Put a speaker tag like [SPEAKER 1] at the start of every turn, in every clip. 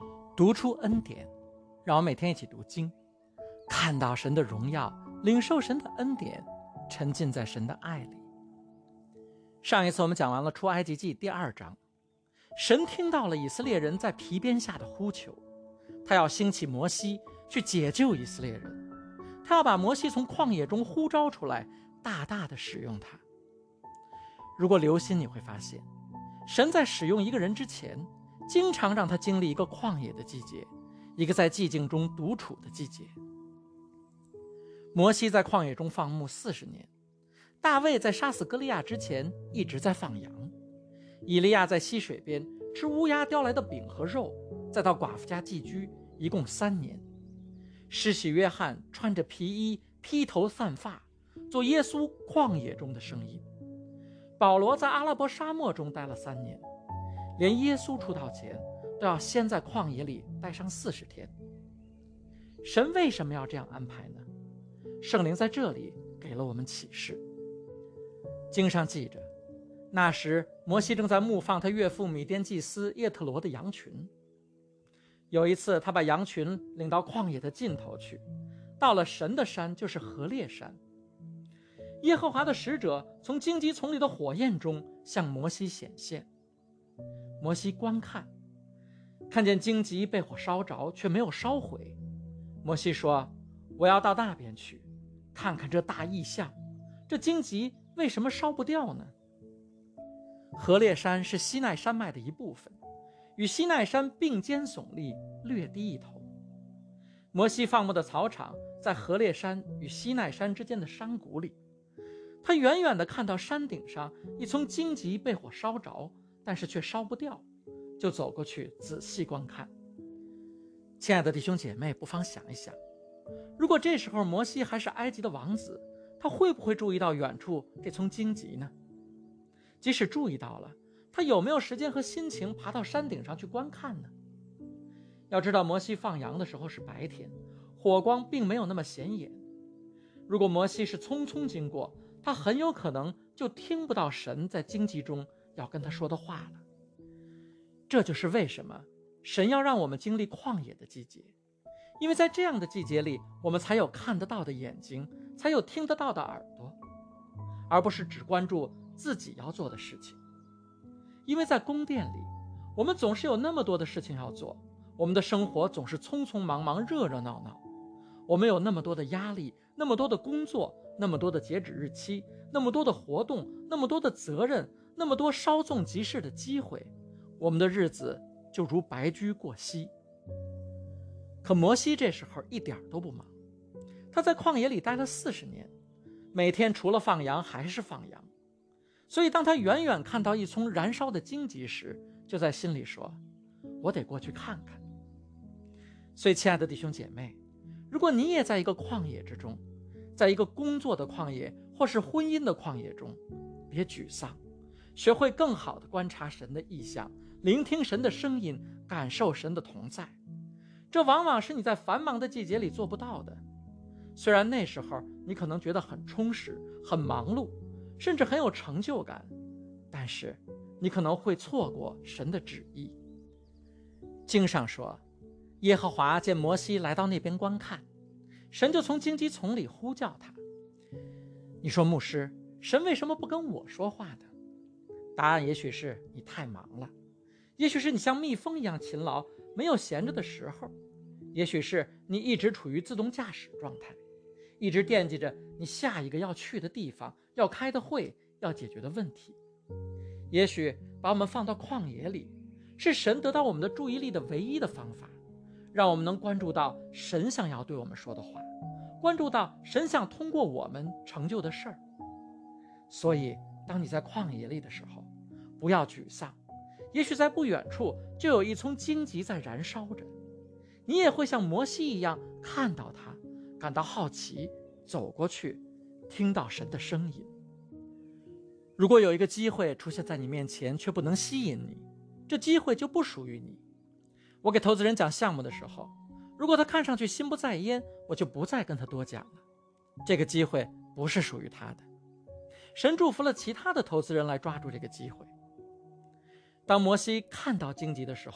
[SPEAKER 1] 读出恩典，让我每天一起读经，看到神的荣耀，领受神的恩典，沉浸在神的爱里。上一次我们讲完了出埃及记第2章，神听到了以色列人在皮鞭下的呼求，他要兴起摩西去解救以色列人，他要把摩西从旷野中呼召出来，大大的使用他。如果留心，你会发现神在使用一个人之前，经常让他经历一个旷野的季节，一个在寂静中独处的季节。摩西在旷野中放牧40年，大卫在杀死歌利亚之前一直在放羊，以利亚在溪水边吃乌鸦叼来的饼和肉，再到寡妇家寄居，一共3年。施洗约翰穿着皮衣，披头散发，做耶稣旷野中的声音。保罗在阿拉伯沙漠中待了3年，连耶稣出道前都要先在旷野里待上40天。神为什么要这样安排呢？圣灵在这里给了我们启示。经上记着，那时摩西正在牧放他岳父米甸祭司叶特罗的羊群。有一次，他把羊群领到旷野的尽头去，到了神的山，就是何烈山。耶和华的使者从荆棘丛里的火焰中向摩西显现。摩西观看，看见荆棘被火烧着，却没有烧毁。摩西说：“我要到那边去，看看这大异象，这荆棘为什么烧不掉呢？”何烈山是西奈山脉的一部分，与西奈山并肩耸立，略低一头。摩西放牧的草场在何烈山与西奈山之间的山谷里，他远远地看到山顶上一丛荆棘被火烧着，但是却烧不掉，就走过去仔细观看。亲爱的弟兄姐妹，不妨想一想，如果这时候摩西还是埃及的王子，他会不会注意到远处这丛荆棘呢？即使注意到了，他有没有时间和心情爬到山顶上去观看呢？要知道，摩西放羊的时候是白天，火光并没有那么显眼。如果摩西是匆匆经过，他很有可能就听不到神在荆棘中要跟他说的话了。这就是为什么神要让我们经历旷野的季节，因为在这样的季节里，我们才有看得到的眼睛，才有听得到的耳朵，而不是只关注自己要做的事情。因为在宫殿里，我们总是有那么多的事情要做，我们的生活总是匆匆忙忙，热热闹闹，我们有那么多的压力，那么多的工作，那么多的截止日期，那么多的活动，那么多的责任，那么多稍纵即逝的机会，我们的日子就如白驹过隙。可摩西这时候一点都不忙，他在旷野里待了40年，每天除了放羊还是放羊。所以当他远远看到一丛燃烧的荆棘时，就在心里说：“我得过去看看。”所以亲爱的弟兄姐妹，如果你也在一个旷野之中，在一个工作的旷野或是婚姻的旷野中，别沮丧，学会更好地观察神的意象，聆听神的声音，感受神的同在。这往往是你在繁忙的季节里做不到的。虽然那时候你可能觉得很充实，很忙碌，甚至很有成就感，但是你可能会错过神的旨意。经上说，耶和华见摩西来到那边观看，神就从荆棘丛里呼叫他。你说，牧师，神为什么不跟我说话呢？答案也许是你太忙了，也许是你像蜜蜂一样勤劳，没有闲着的时候，也许是你一直处于自动驾驶状态，一直惦记着你下一个要去的地方，要开的会，要解决的问题。也许把我们放到旷野里，是神得到我们的注意力的唯一的方法，让我们能关注到神想要对我们说的话，关注到神想通过我们成就的事儿。所以当你在旷野里的时候，不要沮丧，也许在不远处就有一丛荆棘在燃烧着，你也会像摩西一样看到它，感到好奇，走过去，听到神的声音。如果有一个机会出现在你面前却不能吸引你，这机会就不属于你。我给投资人讲项目的时候，如果他看上去心不在焉，我就不再跟他多讲了，这个机会不是属于他的。神祝福了其他的投资人来抓住这个机会。当摩西看到荆棘的时候，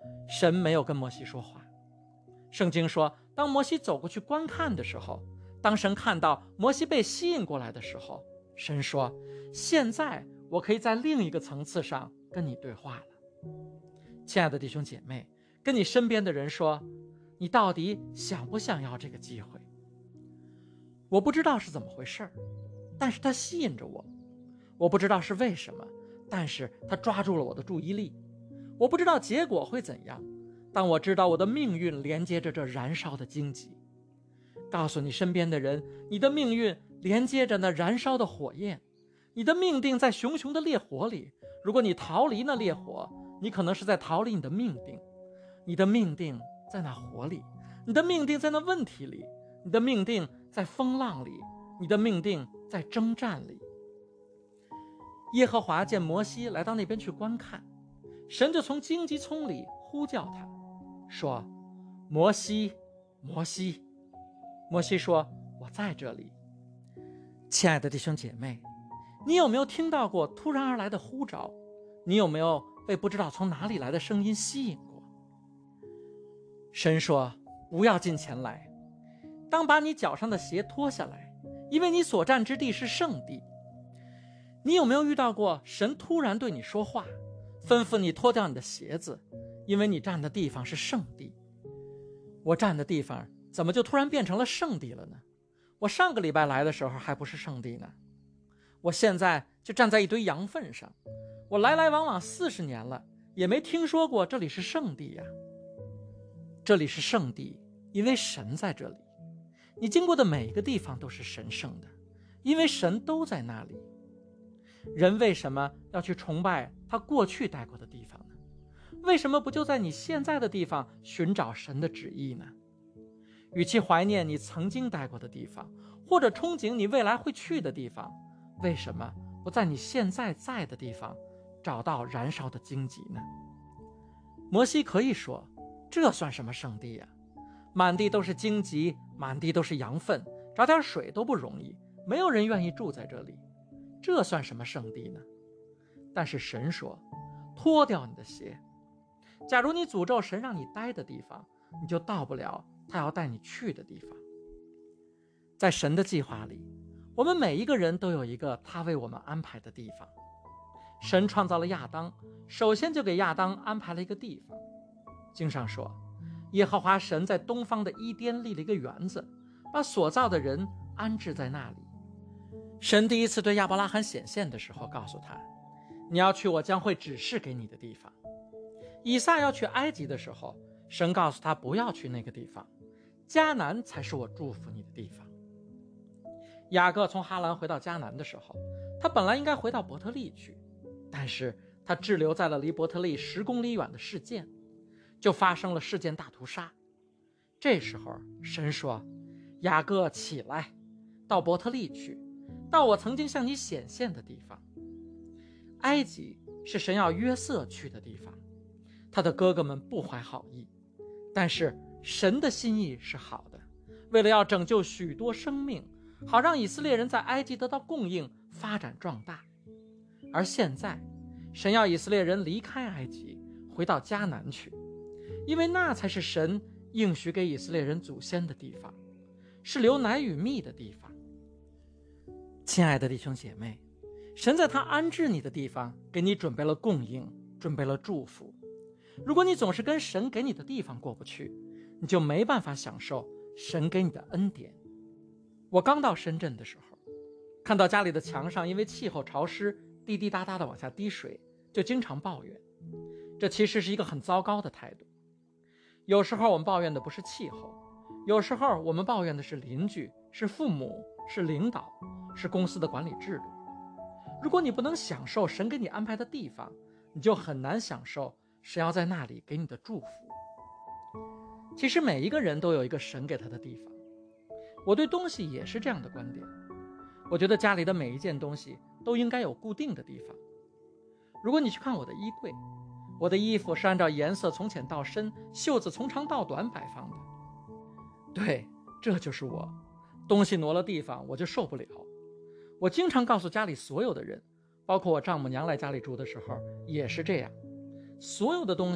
[SPEAKER 1] 神没有跟摩西说话。圣经说，当摩西走过去观看的时候，当神看到摩西被吸引过来的时候，神说，现在我可以在另一个层次上跟你对话了。亲爱的弟兄姐妹，跟你身边的人说，你到底想不想要这个机会？我不知道是怎么回事，但是它吸引着我。我不知道是为什么，但是它抓住了我的注意力。我不知道结果会怎样，但我知道我的命运连接着这燃烧的荆棘。告诉你身边的人，你的命运连接着那燃烧的火焰，你的命定在熊熊的烈火里。如果你逃离那烈火，你可能是在逃离你的命定。你的命定在那火里，你的命定在那问题里，你的命定在风浪里，你的命定在征战里。耶和华见摩西来到那边去观看，神就从荆棘丛里呼叫他，说：摩西，摩西。摩西说：我在这里。亲爱的弟兄姐妹，你有没有听到过突然而来的呼召？你有没有被不知道从哪里来的声音吸引过？神说：不要近前来，当把你脚上的鞋脱下来，因为你所站之地是圣地。你有没有遇到过神突然对你说话，吩咐你脱掉你的鞋子，因为你站的地方是圣地？我站的地方怎么就突然变成了圣地了呢？我上个礼拜来的时候还不是圣地呢。我现在就站在一堆羊粪上，我来来往往40年了，也没听说过这里是圣地呀。这里是圣地，因为神在这里。你经过的每一个地方都是神圣的，因为神都在那里。人为什么要去崇拜他过去待过的地方呢？为什么不就在你现在的地方寻找神的旨意呢？与其怀念你曾经待过的地方，或者憧憬你未来会去的地方，为什么不在你现在在的地方找到燃烧的荆棘呢？摩西可以说，这算什么圣地呀？满地都是荆棘，满地都是羊粪，找点水都不容易，没有人愿意住在这里，这算什么圣地呢？但是神说，脱掉你的鞋。假如你诅咒神让你待的地方，你就到不了他要带你去的地方。在神的计划里，我们每一个人都有一个他为我们安排的地方。神创造了亚当，首先就给亚当安排了一个地方。经上说，耶和华神在东方的伊甸立了一个园子，把所造的人安置在那里。神第一次对亚伯拉罕显现的时候告诉他，你要去我将会指示给你的地方。以撒要去埃及的时候，神告诉他不要去那个地方，迦南才是我祝福你的地方。雅各从哈兰回到迦南的时候，他本来应该回到伯特利去，但是他滞留在了离伯特利10公里远的示剑，就发生了示剑大屠杀。这时候神说，雅各起来，到伯特利去，到我曾经向你显现的地方。埃及是神要约瑟去的地方，他的哥哥们不怀好意，但是神的心意是好的，为了要拯救许多生命，好让以色列人在埃及得到供应，发展壮大。而现在神要以色列人离开埃及，回到迦南去，因为那才是神应许给以色列人祖先的地方，是流奶与蜜的地方。亲爱的弟兄姐妹，神在他安置你的地方给你准备了供应，准备了祝福。如果你总是跟神给你的地方过不去，你就没办法享受神给你的恩典。我刚到深圳的时候，看到家里的墙上因为气候潮湿，滴滴答答的往下滴水，就经常抱怨。这其实是一个很糟糕的态度。有时候我们抱怨的不是气候，有时候我们抱怨的是邻居，是父母，是领导，是公司的管理制度。如果你不能享受神给你安排的地方，你就很难享受神要在那里给你的祝福。其实每一个人都有一个神给他的地方。我对东西也是这样的观点，我觉得家里的每一件东西都应该有固定的地方。如果你去看我的衣柜，我的衣服是按照颜色从浅到深，袖子从长到短摆放的。对，这就是我，东西挪了地方我就受不了。我经常告诉家里所有的人，包括我丈母娘来家里住的时候也是这样，所有的东西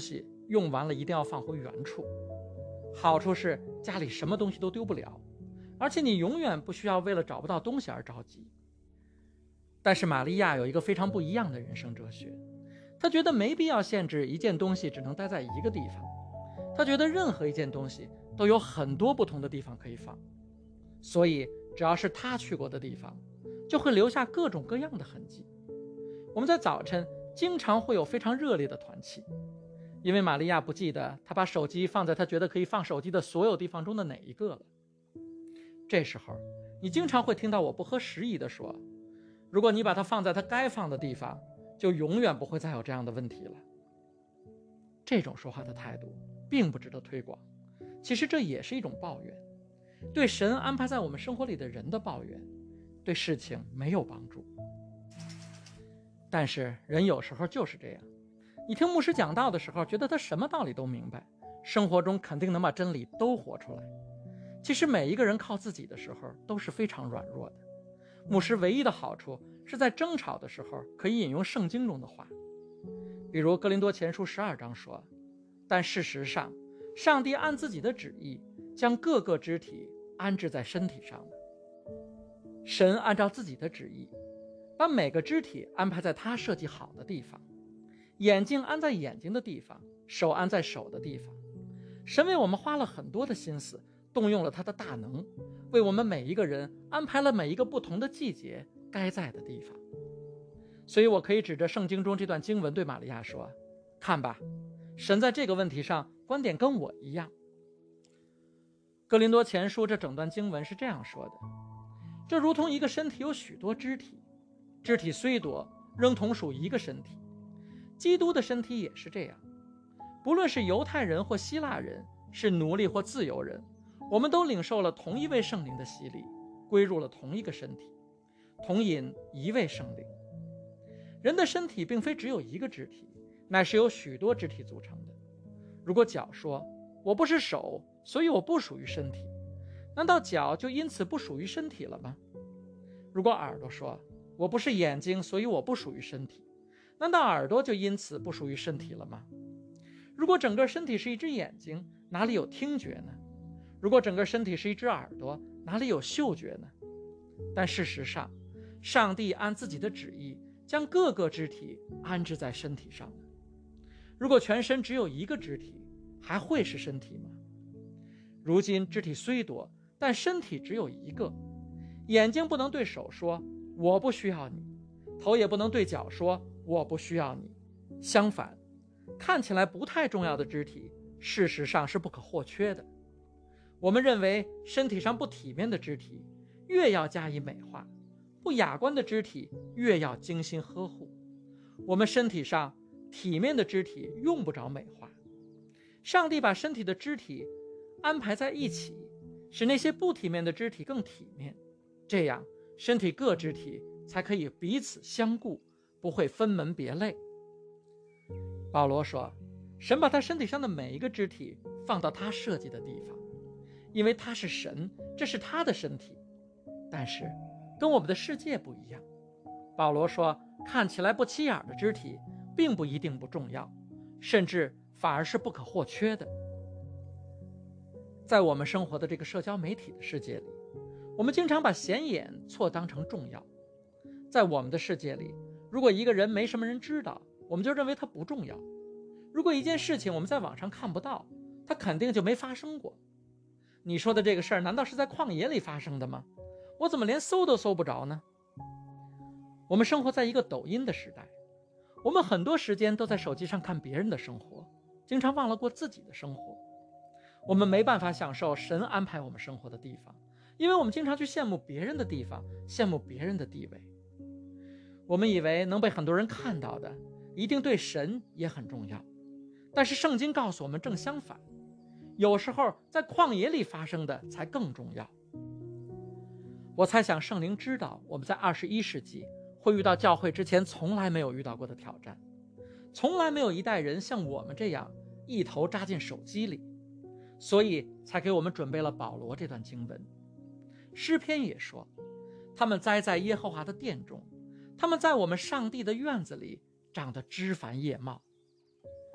[SPEAKER 1] 用完了一定要放回原处。好处是家里什么东西都丢不了，而且你永远不需要为了找不到东西而着急。但是玛利亚有一个非常不一样的人生哲学，她觉得没必要限制一件东西只能待在一个地方，她觉得任何一件东西都有很多不同的地方可以放，所以只要是她去过的地方，就会留下各种各样的痕迹。我们在早晨经常会有非常热烈的团气，因为玛利亚不记得她把手机放在她觉得可以放手机的所有地方中的哪一个了。这时候你经常会听到我不合时宜地说，如果你把它放在它该放的地方，就永远不会再有这样的问题了。这种说话的态度并不值得推广，其实这也是一种抱怨，对神安排在我们生活里的人的抱怨，对事情没有帮助。但是人有时候就是这样，你听牧师讲道的时候，觉得他什么道理都明白，生活中肯定能把真理都活出来。其实每一个人靠自己的时候都是非常软弱的。牧师唯一的好处是在争吵的时候可以引用圣经中的话，比如哥林多前书12章说，但事实上上帝按自己的旨意将各个肢体安置在身体上的。神按照自己的旨意把每个肢体安排在他设计好的地方，眼睛安在眼睛的地方，手安在手的地方。神为我们花了很多的心思，动用了他的大能，为我们每一个人安排了每一个不同的季节该在的地方。所以我可以指着圣经中这段经文对玛利亚说，看吧，神在这个问题上观点跟我一样。哥林多前书这整段经文是这样说的，这如同一个身体有许多肢体，肢体虽多，仍同属一个身体。基督的身体也是这样，不论是犹太人或希腊人，是奴隶或自由人，我们都领受了同一位圣灵的洗礼，归入了同一个身体，同饮一位圣灵。人的身体并非只有一个肢体，乃是由许多肢体组成的。如果脚说，我不是手，所以我不属于身体，难道脚就因此不属于身体了吗？如果耳朵说，我不是眼睛，所以我不属于身体，难道耳朵就因此不属于身体了吗？如果整个身体是一只眼睛，哪里有听觉呢？如果整个身体是一只耳朵，哪里有嗅觉呢？但事实上，上帝按自己的旨意将各个肢体安置在身体上的。如果全身只有一个肢体，还会是身体吗？如今肢体虽多，但身体只有一个。眼睛不能对手说，我不需要你，头也不能对脚说，我不需要你。相反，看起来不太重要的肢体，事实上是不可或缺的。我们认为身体上不体面的肢体，越要加以美化，不雅观的肢体越要精心呵护。我们身体上体面的肢体用不着美化。上帝把身体的肢体安排在一起，使那些不体面的肢体更体面，这样身体各肢体才可以彼此相顾，不会分门别类。保罗说，神把他身体上的每一个肢体放到他设计的地方，因为他是神，这是他的身体。但是跟我们的世界不一样，保罗说，看起来不起眼的肢体并不一定不重要，甚至反而是不可或缺的。在我们生活的这个社交媒体的世界里，我们经常把显眼错当成重要。在我们的世界里，如果一个人没什么人知道，我们就认为他不重要。如果一件事情我们在网上看不到，它肯定就没发生过。你说的这个事儿难道是在旷野里发生的吗？我怎么连搜都搜不着呢？我们生活在一个抖音的时代，我们很多时间都在手机上看别人的生活，经常忘了过自己的生活。我们没办法享受神安排我们生活的地方，因为我们经常去羡慕别人的地方，羡慕别人的地位。我们以为能被很多人看到的，一定对神也很重要。但是圣经告诉我们正相反，有时候在旷野里发生的才更重要。我猜想圣灵知道我们在21世纪会遇到教会之前从来没有遇到过的挑战，从来没有一代人像我们这样一头扎进手机里，所以才给我们准备了保罗这段经文。诗篇也说，他们栽在耶和华的殿中，他们在我们上帝的院子里长得枝繁叶茂。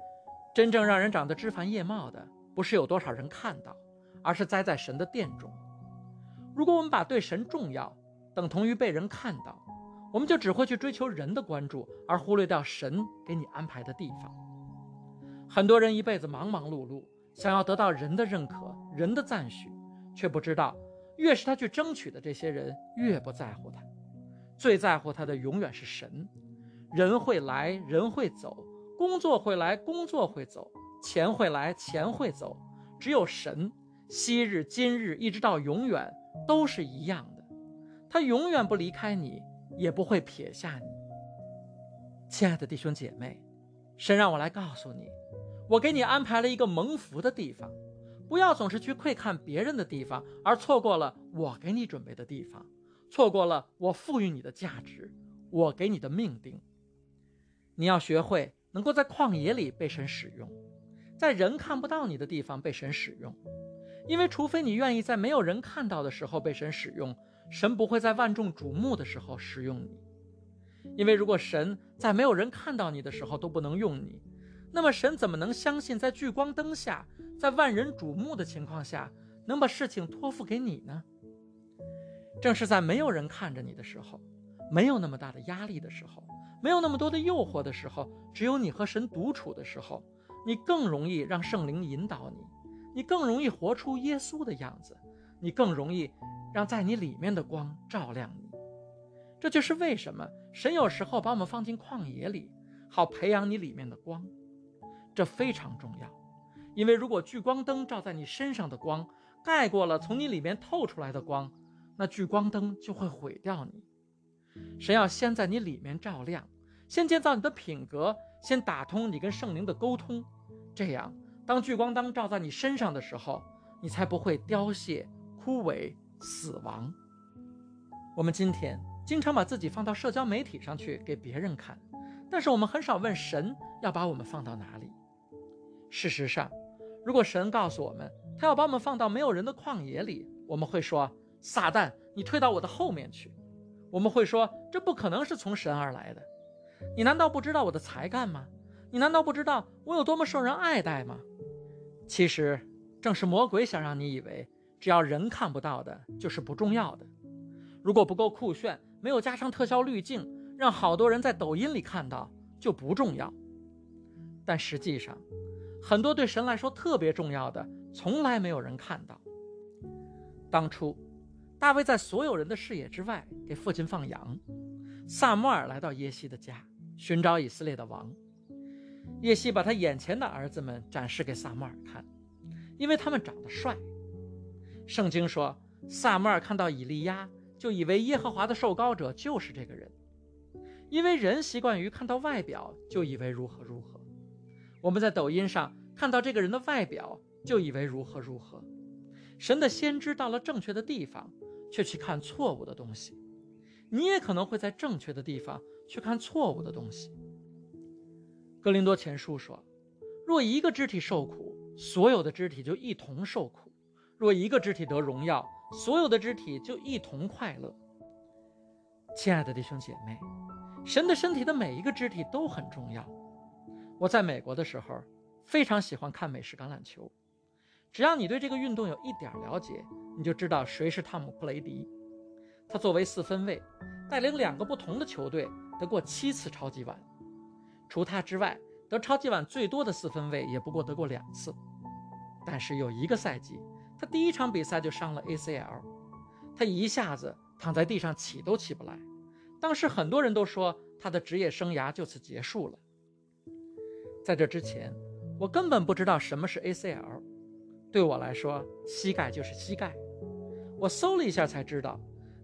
[SPEAKER 1] 真正让人长得枝繁叶茂的，不是有多少人看到，而是栽在神的殿中。如果我们把对神重要等同于被人看到，我们就只会去追求人的关注，而忽略掉神给你安排的地方。很多人一辈子忙忙碌碌，想要得到人的认可、人的赞许，却不知道越是他去争取的这些人，越不在乎他。最在乎他的永远是神。人会来，人会走，工作会来，工作会走，钱会来，钱会走，只有神，昔日今日一直到永远都是一样的，他永远不离开你，也不会撇下你。亲爱的弟兄姐妹，神让我来告诉你，我给你安排了一个蒙福的地方，不要总是去窥看别人的地方，而错过了我给你准备的地方，错过了我赋予你的价值，我给你的命定。你要学会能够在旷野里被神使用，在人看不到你的地方被神使用，因为除非你愿意在没有人看到的时候被神使用，神不会在万众瞩目的时候使用你。因为如果神在没有人看到你的时候都不能用你，那么神怎么能相信在聚光灯下，在万人瞩目的情况下，能把事情托付给你呢？正是在没有人看着你的时候，没有那么大的压力的时候，没有那么多的诱惑的时候，只有你和神独处的时候，你更容易让圣灵引导你，你更容易活出耶稣的样子，你更容易让在你里面的光照亮你。这就是为什么神有时候把我们放进旷野里，好培养你里面的光。这非常重要，因为如果聚光灯照在你身上的光盖过了从你里面透出来的光，那聚光灯就会毁掉你。神要先在你里面照亮，先建造你的品格，先打通你跟圣灵的沟通，这样当聚光灯照在你身上的时候，你才不会凋谢、枯萎、死亡。我们今天经常把自己放到社交媒体上去给别人看，但是我们很少问神要把我们放到哪里。事实上，如果神告诉我们他要把我们放到没有人的旷野里，我们会说，撒旦，你退到我的后面去。我们会说，这不可能是从神而来的。你难道不知道我的才干吗？你难道不知道我有多么受人爱戴吗？其实正是魔鬼想让你以为只要人看不到的就是不重要的。如果不够酷炫，没有加上特效滤镜，让好多人在抖音里看到就不重要。但实际上很多对神来说特别重要的从来没有人看到。当初大卫在所有人的视野之外给父亲放羊，撒母耳来到耶西的家寻找以色列的王，耶西把他眼前的儿子们展示给撒母耳看，因为他们长得帅。圣经说，撒母耳看到以利亚就以为耶和华的受膏者就是这个人，因为人习惯于看到外表就以为如何如何。我们在抖音上看到这个人的外表就以为如何如何。神的先知到了正确的地方却去看错误的东西，你也可能会在正确的地方去看错误的东西。哥林多前书说，若一个肢体受苦，所有的肢体就一同受苦；若一个肢体得荣耀，所有的肢体就一同快乐。亲爱的弟兄姐妹，神的身体的每一个肢体都很重要。我在美国的时候非常喜欢看美式橄榄球，只要你对这个运动有一点了解，你就知道谁是汤姆·布雷迪。他作为四分卫，带领2个不同的球队得过7次超级碗。除他之外，得超级碗最多的四分卫也不过得过2次。但是有一个赛季，他第1场比赛就伤了 ACL， 他一下子躺在地上起都起不来。当时很多人都说他的职业生涯就此结束了。在这之前，我根本不知道什么是 ACL， 对我来说，膝盖就是膝盖。我搜了一下才知道，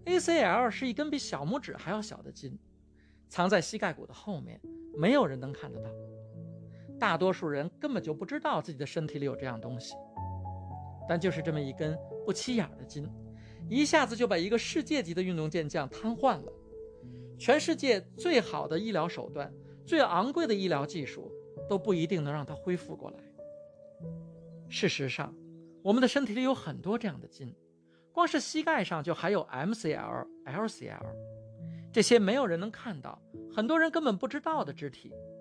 [SPEAKER 1] ACL 是一根比小拇指还要小的筋，藏在膝盖骨的后面，没有人能看得到。大多数人根本就不知道自己的身体里有这样东西，但就是这么一根不起眼的筋，一下子就把一个世界级的运动健将瘫痪了。全世界最好的医疗手段，最昂贵的医疗技术，都不一定能让他恢复过来。事实上，我们的身体里有很多这样的筋，光是膝盖上就还有 MCL、LCL， 这些没有人能看到，很多人根本不知道的肢体。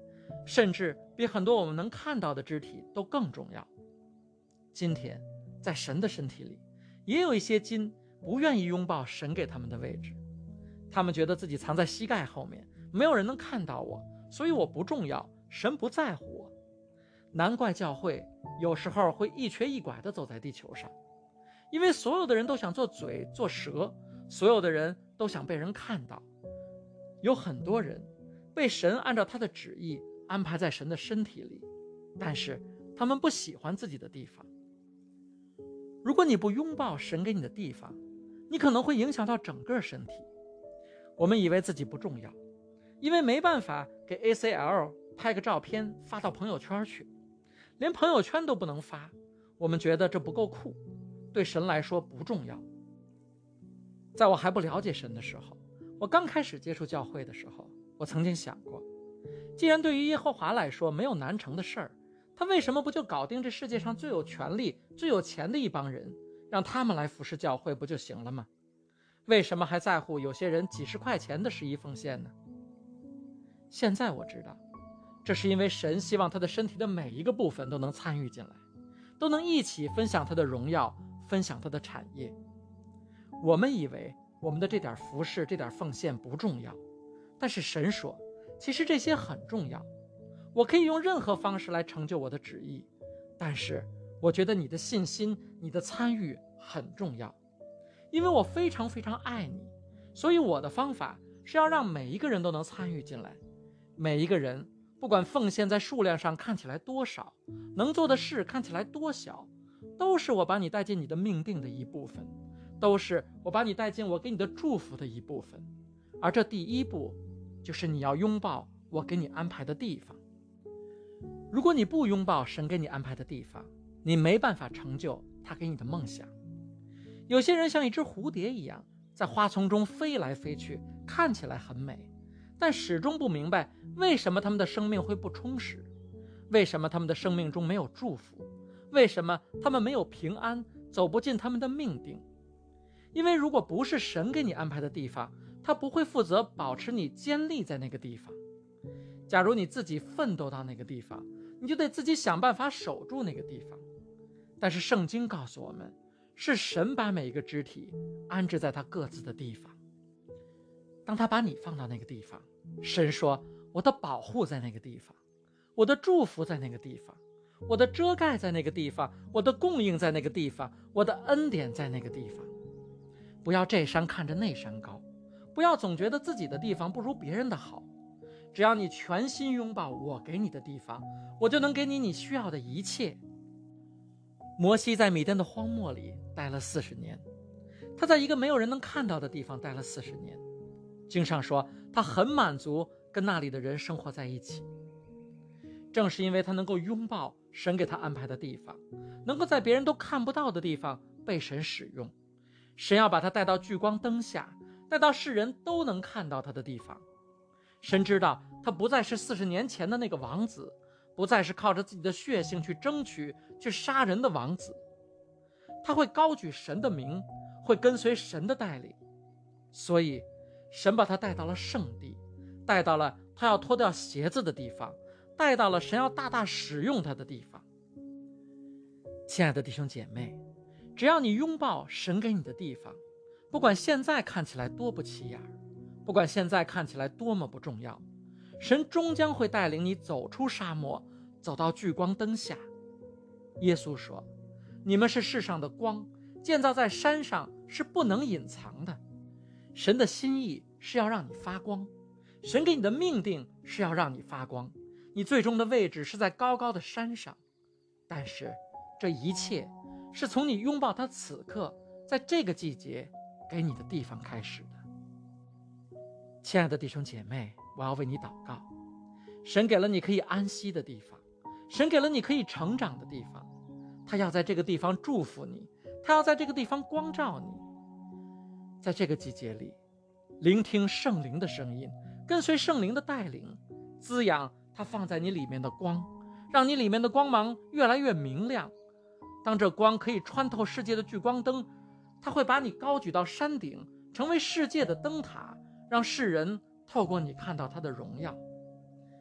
[SPEAKER 1] 甚至比很多我们能看到的肢体都更重要。今天在神的身体里，也有一些筋不愿意拥抱神给他们的位置，他们觉得自己藏在膝盖后面，没有人能看到我，所以我不重要，神不在乎我。难怪教会有时候会一瘸一拐地走在地球上，因为所有的人都想做嘴做舌，所有的人都想被人看到。有很多人被神按照他的旨意安排在神的身体里，但是他们不喜欢自己的地方。如果你不拥抱神给你的地方，你可能会影响到整个身体。我们以为自己不重要，因为没办法给 ACL 拍个照片发到朋友圈去，连朋友圈都不能发，我们觉得这不够酷，对神来说不重要。在我还不了解神的时候，我刚开始接触教会的时候，我曾经想过，既然对于耶和华来说没有难成的事儿，他为什么不就搞定这世界上最有权力最有钱的一帮人，让他们来服侍教会不就行了吗？为什么还在乎有些人几十块钱的11奉献呢？现在我知道，这是因为神希望他的身体的每一个部分都能参与进来，都能一起分享他的荣耀，分享他的产业。我们以为我们的这点服侍这点奉献不重要，但是神说其实这些很重要，我可以用任何方式来成就我的旨意，但是我觉得你的信心你的参与很重要，因为我非常非常爱你，所以我的方法是要让每一个人都能参与进来。每一个人不管奉献在数量上看起来多少，能做的事看起来多小，都是我把你带进你的命定的一部分，都是我把你带进我给你的祝福的一部分。而这第一步就是你要拥抱我给你安排的地方。如果你不拥抱神给你安排的地方，你没办法成就他给你的梦想。有些人像一只蝴蝶一样，在花丛中飞来飞去，看起来很美，但始终不明白为什么他们的生命会不充实，为什么他们的生命中没有祝福，为什么他们没有平安，走不进他们的命定。因为如果不是神给你安排的地方，他不会负责保持你坚立在那个地方。假如你自己奋斗到那个地方，你就得自己想办法守住那个地方。但是圣经告诉我们，是神把每一个肢体安置在他各自的地方。当他把你放到那个地方，神说我的保护在那个地方，我的祝福在那个地方，我的遮盖在那个地方，我的供应在那个地方，我的恩典在那个地方。不要这山看着那山高，不要总觉得自己的地方不如别人的好。只要你全心拥抱我给你的地方，我就能给你你需要的一切。摩西在米甸的荒漠里待了40年，他在一个没有人能看到的地方待了40年。经上说他很满足跟那里的人生活在一起。正是因为他能够拥抱神给他安排的地方，能够在别人都看不到的地方被神使用，神要把他带到聚光灯下，带到世人都能看到他的地方。神知道他不再是40年前的那个王子，不再是靠着自己的血性去争取去杀人的王子，他会高举神的名，会跟随神的带领。所以神把他带到了圣地，带到了他要脱掉鞋子的地方，带到了神要大大使用他的地方。亲爱的弟兄姐妹，只要你拥抱神给你的地方，不管现在看起来多不起眼，不管现在看起来多么不重要，神终将会带领你走出沙漠，走到聚光灯下。耶稣说，你们是世上的光，建造在山上是不能隐藏的。神的心意是要让你发光，神给你的命定是要让你发光，你最终的位置是在高高的山上。但是这一切是从你拥抱他此刻在这个季节给你的地方开始的。亲爱的弟兄姐妹，我要为你祷告。神给了你可以安息的地方，神给了你可以成长的地方，他要在这个地方祝福你，他要在这个地方光照你。在这个季节里，聆听圣灵的声音，跟随圣灵的带领，滋养他放在你里面的光，让你里面的光芒越来越明亮。当这光可以穿透世界的聚光灯，它会把你高举到山顶，成为世界的灯塔，让世人透过你看到他的荣耀。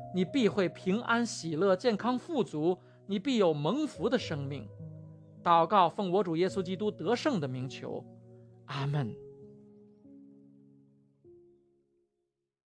[SPEAKER 1] 你必会平安喜乐，健康富足，你必有蒙福的生命。祷告奉我主耶稣基督得胜的名求，阿们。